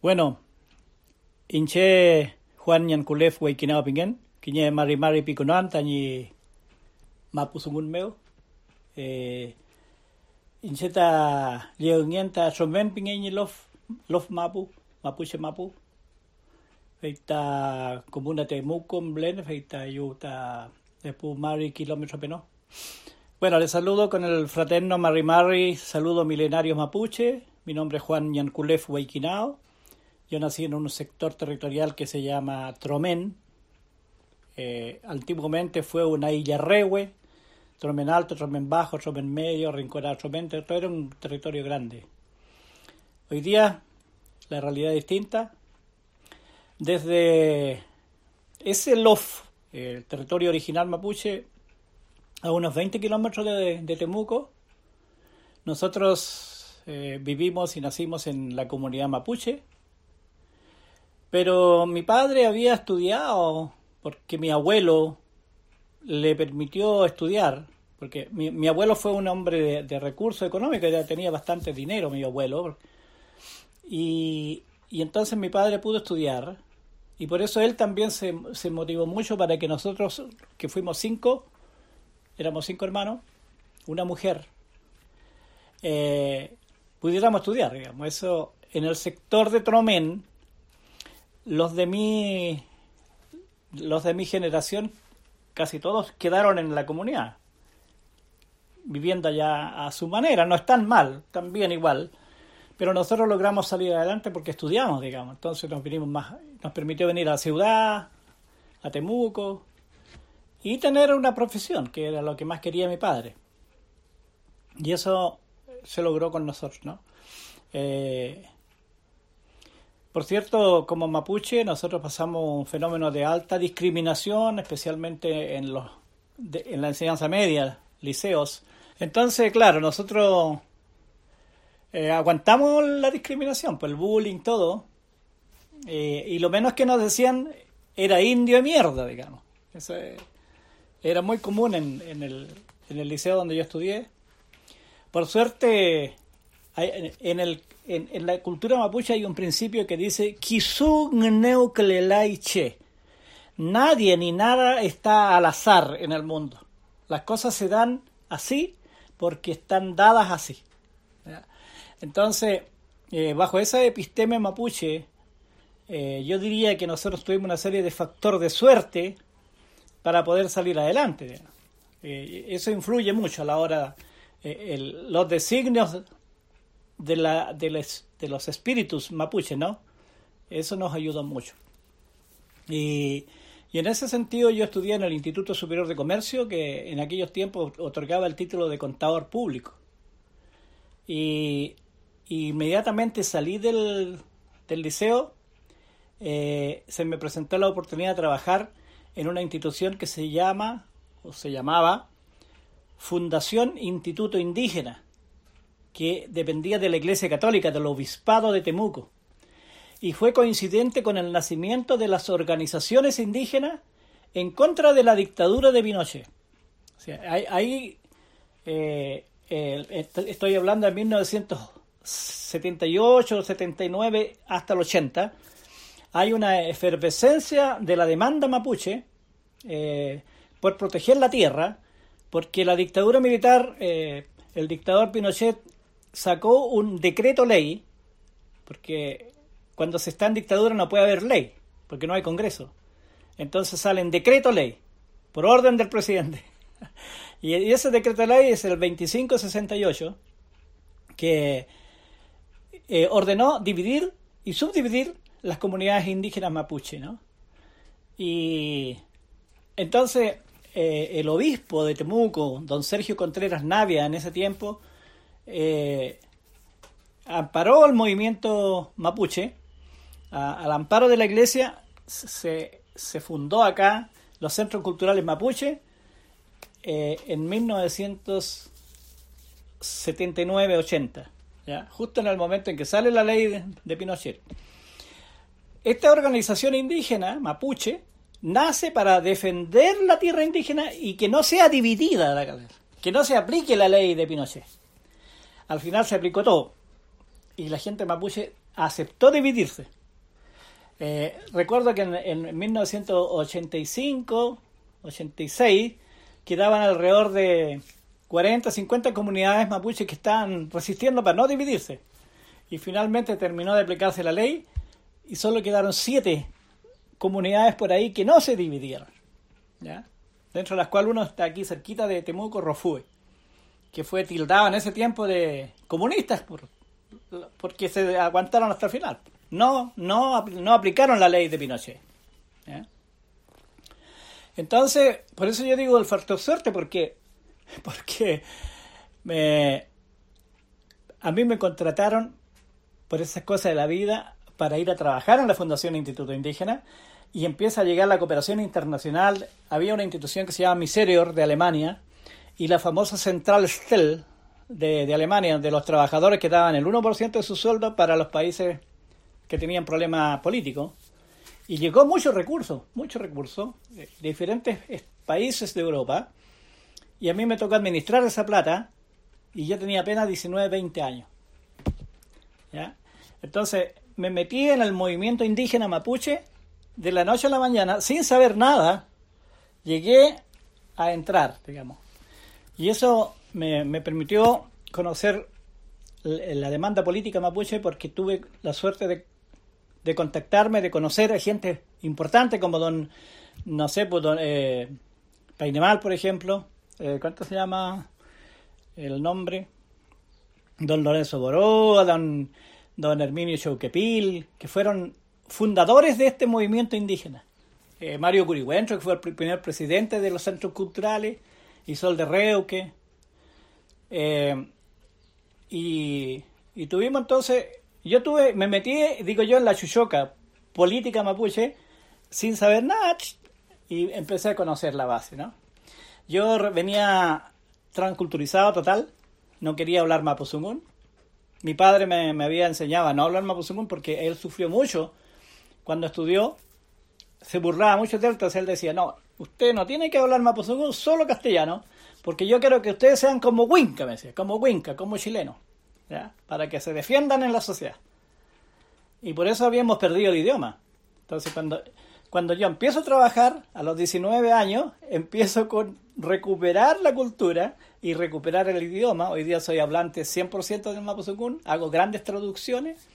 Bueno, inche Juan Yankulef Weikinao Pingen, Kiñe Mari Piconan, Tañi Mapusungun Meo, Incheta Leonienta Somen Pingen Lof Mapuche Mapu, Feita Comuna Temucum Blen, Feita Yuta de Pumari Kilómetro Peno. Bueno, les saludo con el fraterno Mari, saludo milenarios mapuche. Mi nombre es Juan Yankulef Weikinao. Yo nací en un sector territorial que se llama Tromén. Antiguamente fue una isla Rehue, Tromén Alto, Tromén Bajo, Tromén Medio, Rinconada, Tromén, era un territorio grande. Hoy día la realidad es distinta. Desde ese LOF, el territorio original mapuche, a unos 20 kilómetros de Temuco, nosotros vivimos y nacimos en la comunidad mapuche. Pero mi padre había estudiado porque mi abuelo le permitió estudiar, porque mi abuelo fue un hombre de recursos económicos, tenía bastante dinero mi abuelo, y entonces mi padre pudo estudiar, y por eso él también se motivó mucho para que nosotros, que fuimos éramos 5 hermanos, una mujer, pudiéramos estudiar, digamos. Eso en el sector de Tromén. Los de mi generación, casi todos quedaron en la comunidad, viviendo allá a su manera. No están mal, están bien igual, pero nosotros logramos salir adelante porque estudiamos, digamos. Entonces nos permitió venir a la ciudad, a Temuco, y tener una profesión, que era lo que más quería mi padre. Y eso se logró con nosotros, ¿no? Por cierto, como mapuche, nosotros pasamos un fenómeno de alta discriminación, especialmente en la enseñanza media, liceos. Entonces, claro, nosotros aguantamos la discriminación, pues el bullying, todo. Y lo menos que nos decían era indio de mierda, digamos. Eso era muy común en el liceo donde yo estudié. Por suerte, en la cultura mapuche hay un principio que dice Kisu Gneu Klelai Che. Nadie ni nada está al azar en el mundo. Las cosas se dan así porque están dadas así. Entonces, bajo esa episteme mapuche, yo diría que nosotros tuvimos una serie de factores de suerte para poder salir adelante. Eso influye mucho a la hora, los designios de los espíritus mapuche, ¿no? Eso nos ayuda mucho. Y en ese sentido yo estudié en el Instituto Superior de Comercio, que en aquellos tiempos otorgaba el título de contador público. Y inmediatamente salí del liceo, se me presentó la oportunidad de trabajar en una institución que se llamaba Fundación Instituto Indígena, que dependía de la Iglesia Católica, del Obispado de Temuco. Y fue coincidente con el nacimiento de las organizaciones indígenas en contra de la dictadura de Pinochet. O sea, estoy hablando de 1978, 79 hasta el 80. Hay una efervescencia de la demanda mapuche por proteger la tierra, porque la dictadura militar, el dictador Pinochet sacó un decreto ley, porque cuando se está en dictadura no puede haber ley, porque no hay Congreso. Entonces sale en decreto ley, por orden del presidente. Y ese decreto ley es el 2568, que ordenó dividir y subdividir las comunidades indígenas mapuche, ¿no? Y entonces el obispo de Temuco, don Sergio Contreras Navia, en ese tiempo, amparó el movimiento mapuche. Al amparo de la iglesia se fundó acá los centros culturales mapuche en 1979-80, ¿ya? Justo en el momento en que sale la ley de Pinochet. Esta organización indígena mapuche nace para defender la tierra indígena y que no sea dividida, que no se aplique la ley de Pinochet. Al final se aplicó todo y la gente mapuche aceptó dividirse. Recuerdo que en 1985, 86, quedaban alrededor de 40, 50 comunidades mapuches que estaban resistiendo para no dividirse. Y finalmente terminó de aplicarse la ley y solo quedaron 7 comunidades por ahí que no se dividieron, ¿ya? Dentro de las cuales uno está aquí cerquita de Temuco, Rofue, que fue tildado en ese tiempo de comunistas porque se aguantaron hasta el final. No aplicaron la ley de Pinochet, ¿ya? Entonces, por eso yo digo el factor suerte, porque a mí me contrataron por esas cosas de la vida para ir a trabajar en la Fundación Instituto Indígena, y empieza a llegar la cooperación internacional. Había una institución que se llama Miserior de Alemania y la famosa Central Stell de Alemania, donde los trabajadores que daban el 1% de su sueldo para los países que tenían problemas políticos. Y llegó muchos recursos de diferentes países de Europa, y a mí me tocó administrar esa plata y yo tenía apenas 19, 20 años, ¿ya? Entonces me metí en el movimiento indígena mapuche de la noche a la mañana, sin saber nada, llegué a entrar, digamos. Y eso me permitió conocer la demanda política mapuche, porque tuve la suerte de contactarme, de conocer a gente importante como don Painemal, por ejemplo, ¿cuánto se llama el nombre? Don Lorenzo Boroa, don Herminio Chauquepil, que fueron fundadores de este movimiento indígena. Mario Curihuentro, que fue el primer presidente de los centros culturales, Isol de Reuque. Y tuvimos entonces, me metí, digo yo, en la chuchoca política mapuche sin saber nada, y empecé a conocer la base, ¿no? Yo venía transculturizado total, no quería hablar mapuzungún. Mi padre me había enseñado a no hablar mapuzungún porque él sufrió mucho cuando estudió, se burlaba mucho de él, entonces él decía, no, usted no tiene que hablar mapuzungún, solo castellano, porque yo quiero que ustedes sean como Huinca, me decía, como chilenos, ¿ya? Para que se defiendan en la sociedad. Y por eso habíamos perdido el idioma. Entonces cuando yo empiezo a trabajar a los 19 años, empiezo con recuperar la cultura y recuperar el idioma. Hoy día soy hablante 100% del mapuzungún, hago grandes traducciones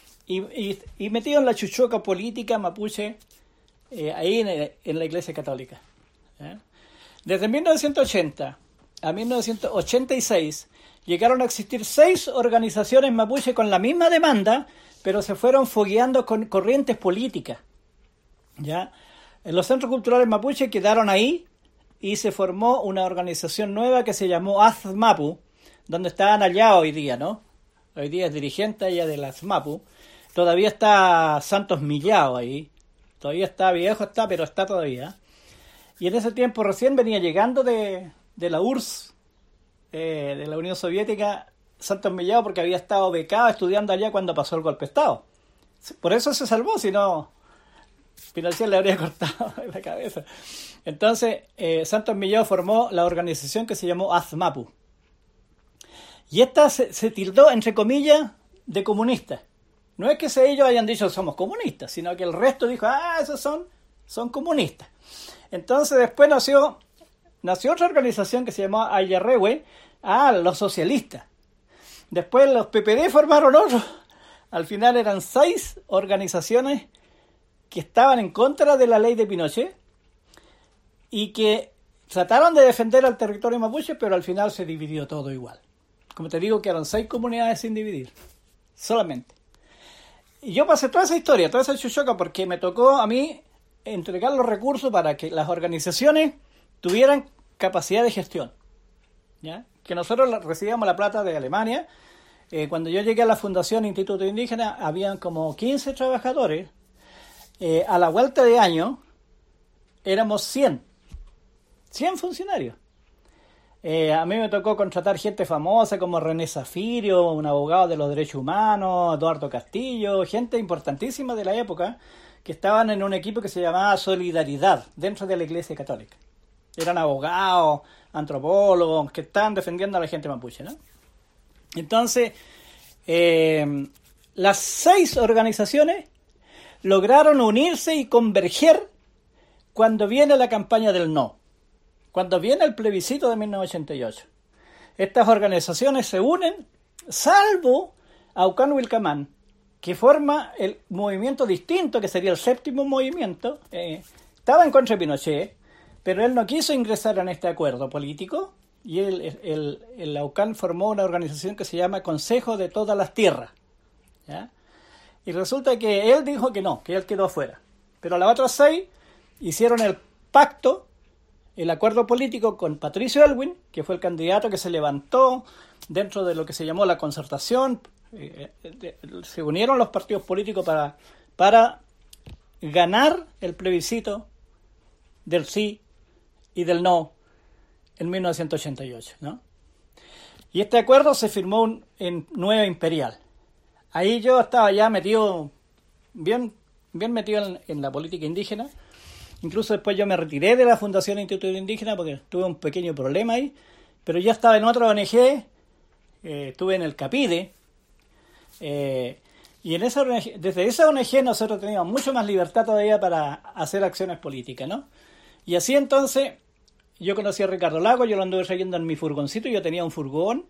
y metido en la chuchoca política mapuche, ahí en la Iglesia Católica, ¿eh? Desde 1980 a 1986 llegaron a existir 6 organizaciones mapuche con la misma demanda, pero se fueron fogueando con corrientes políticas, ¿ya? Los centros culturales mapuche quedaron ahí y se formó una organización nueva que se llamó AZMAPU, donde estaban allá hoy día, ¿no? Hoy día es dirigente allá de la AZMAPU. Todavía está Santos Millao ahí. Todavía está viejo, pero está todavía. Y en ese tiempo recién venía llegando de la URSS, de la Unión Soviética, Santos Millao, porque había estado becado estudiando allá cuando pasó el golpe de Estado. Por eso se salvó, si no, Pinochet le habría cortado la cabeza. Entonces, Santos Millao formó la organización que se llamó AZMAPU. Y esta se tildó, entre comillas, de comunista. No es que ellos hayan dicho somos comunistas, sino que el resto dijo, esos son comunistas. Entonces después nació otra organización que se llamó Ayarrehue, los socialistas. Después los PPD formaron otro. Al final eran 6 organizaciones que estaban en contra de la ley de Pinochet y que trataron de defender al territorio mapuche, pero al final se dividió todo igual. Como te digo, quedaron 6 comunidades sin dividir, solamente. Y yo pasé toda esa historia, toda esa chuchoca, porque me tocó a mí entregar los recursos para que las organizaciones tuvieran capacidad de gestión, ¿ya? Que nosotros recibíamos la plata de Alemania. Cuando yo llegué a la Fundación Instituto Indígena, habían como 15 trabajadores. A la vuelta de año, éramos 100 funcionarios. A mí me tocó contratar gente famosa como René Zafirio, un abogado de los derechos humanos, Eduardo Castillo, gente importantísima de la época, que estaban en un equipo que se llamaba Solidaridad, dentro de la Iglesia Católica. Eran abogados, antropólogos, que estaban defendiendo a la gente mapuche, ¿no? Entonces, las 6 organizaciones lograron unirse y converger cuando viene la campaña del no, cuando viene el plebiscito de 1988. Estas organizaciones se unen, salvo Aucán Wilcamán, que forma el movimiento distinto, que sería el séptimo movimiento. Estaba en contra de Pinochet, pero él no quiso ingresar en este acuerdo político, y el Aucán formó una organización que se llama Consejo de Todas las Tierras, ¿ya? Y resulta que él dijo que no, que él quedó afuera. Pero las otras 6 hicieron el pacto, el acuerdo político con Patricio Aylwin, que fue el candidato que se levantó dentro de lo que se llamó la concertación. Se unieron los partidos políticos para ganar el plebiscito del sí y del no en 1988, ¿no? Y este acuerdo se firmó en Nueva Imperial. Ahí yo estaba ya metido, bien metido en la política indígena. Incluso después yo me retiré de la Fundación Instituto Indígena porque tuve un pequeño problema ahí, pero ya estaba en otra ONG, estuve en el CAPIDE, y en esa ONG, desde esa ONG nosotros teníamos mucho más libertad todavía para hacer acciones políticas, ¿no? Y así entonces yo conocí a Ricardo Lago, yo lo anduve trayendo en mi furgoncito, yo tenía un furgón,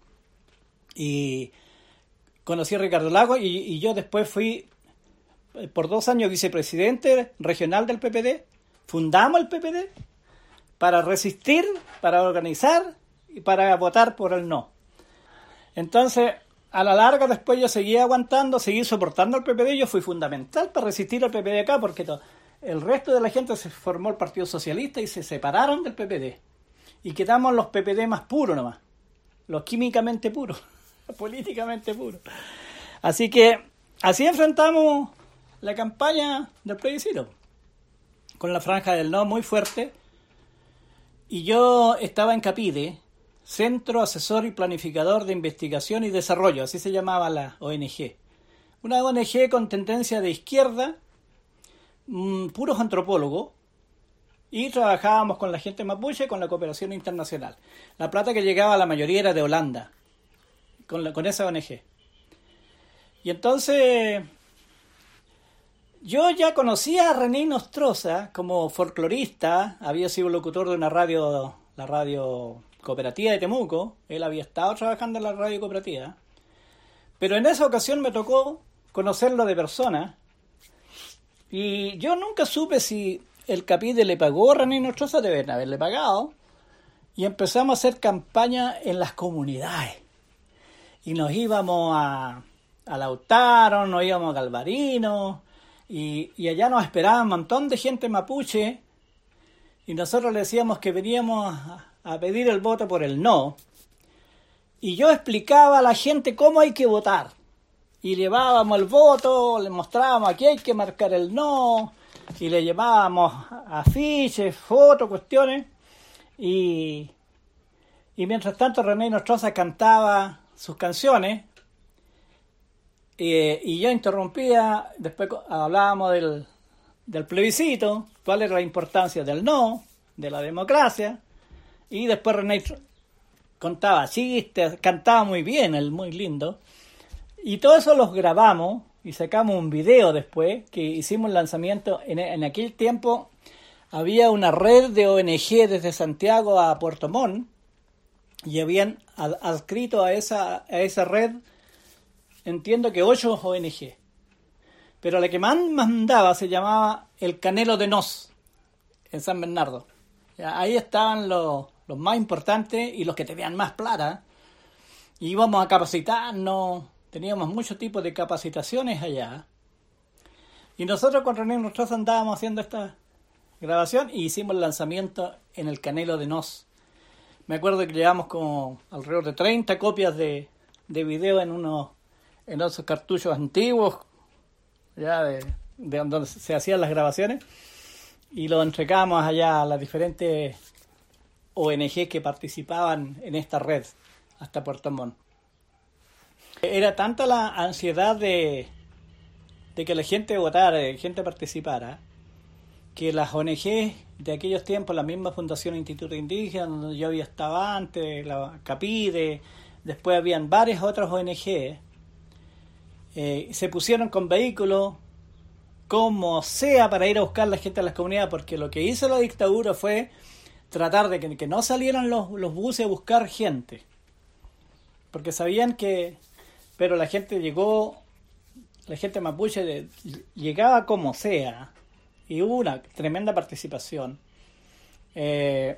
y conocí a Ricardo Lago, y yo después fui por 2 años vicepresidente regional del PPD. Fundamos el PPD para resistir, para organizar y para votar por el no. Entonces, a la larga después yo seguí aguantando, seguí soportando el PPD. Yo fui fundamental para resistir al PPD acá, porque el resto de la gente se formó el Partido Socialista y se separaron del PPD. Y quedamos los PPD más puros nomás, los químicamente puros, políticamente puros. Así que así enfrentamos la campaña del plebiscito, con la franja del no muy fuerte. Y yo estaba en CAPIDE, Centro Asesor y Planificador de Investigación y Desarrollo, así se llamaba la ONG. Una ONG con tendencia de izquierda, puros antropólogos, y trabajábamos con la gente mapuche, con la cooperación internacional. La plata que llegaba, la mayoría era de Holanda, con esa ONG. Y entonces yo ya conocía a René Nostroza como folclorista, había sido locutor de una radio, la radio cooperativa de Temuco. Él había estado trabajando en la radio cooperativa, pero en esa ocasión me tocó conocerlo de persona, y yo nunca supe si el CAPIDE le pagó a René Nostroza, deben haberle pagado, y empezamos a hacer campaña en las comunidades, y nos íbamos a Lautaro, nos íbamos a Galvarino, y allá nos esperaba un montón de gente mapuche, y nosotros le decíamos que veníamos a pedir el voto por el no, y yo explicaba a la gente cómo hay que votar, y llevábamos el voto, le mostrábamos aquí hay que marcar el no, y le llevábamos afiches, fotos, cuestiones, y mientras tanto René Nostroza cantaba sus canciones, y yo interrumpía, después hablábamos del plebiscito, cuál era la importancia del no, de la democracia, y después René contaba chistes, cantaba muy bien, muy lindo, y todo eso los grabamos y sacamos un video después, que hicimos el lanzamiento. En aquel tiempo había una red de ONG desde Santiago a Puerto Montt, y habían adscrito a esa red, entiendo que 8 ONG, pero la que más mandaba se llamaba El Canelo de Nos, en San Bernardo. Ahí estaban los más importantes y los que tenían más plata, y íbamos a capacitarnos, teníamos muchos tipos de capacitaciones allá, y nosotros con René Nostroza andábamos haciendo esta grabación y hicimos el lanzamiento en El Canelo de Nos. Me acuerdo que llevamos como alrededor de 30 copias de video en esos cartuchos antiguos, ya de donde se hacían las grabaciones, y lo entregamos allá a las diferentes ONG que participaban en esta red hasta Puerto Montt. Era tanta la ansiedad de que la gente votara, de que la gente participara, que las ONG de aquellos tiempos, la misma Fundación Instituto Indígena, donde yo había estado antes, la CAPIDE, después habían varias otras ONG, se pusieron con vehículos como sea para ir a buscar a la gente a las comunidades, porque lo que hizo la dictadura fue tratar de que no salieran los buses a buscar gente, porque sabían que, pero la gente llegó, la gente mapuche llegaba como sea, y hubo una tremenda participación, de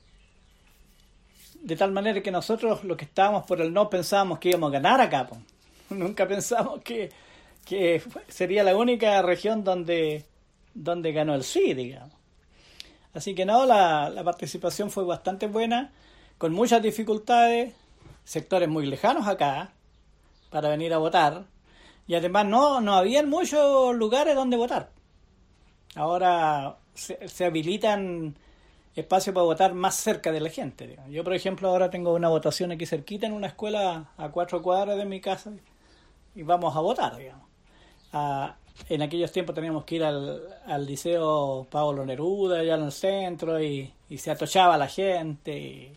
tal manera que nosotros, los que estábamos por el no, pensábamos que íbamos a ganar acá, po. Nunca pensamos que sería la única región donde ganó el sí, digamos. Así que no, la participación fue bastante buena, con muchas dificultades, sectores muy lejanos acá, para venir a votar, y además no habían muchos lugares donde votar. Ahora se habilitan espacios para votar más cerca de la gente, digamos. Yo, por ejemplo, ahora tengo una votación aquí cerquita en una escuela a 4 cuadras de mi casa, y vamos a votar, digamos. En aquellos tiempos teníamos que ir al Liceo Pablo Neruda, allá en el centro, y se atochaba la gente.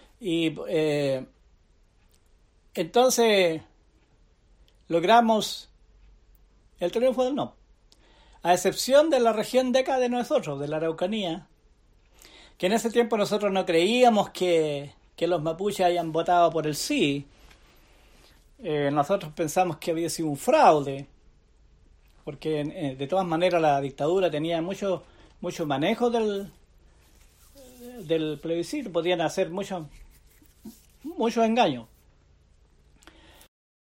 Entonces logramos el triunfo del no. A excepción de la región de acá de nosotros, de la Araucanía, que en ese tiempo nosotros no creíamos que los mapuches hayan votado por el sí. Nosotros pensamos que había sido un fraude, porque de todas maneras la dictadura tenía mucho manejo del plebiscito, podían hacer muchos engaños.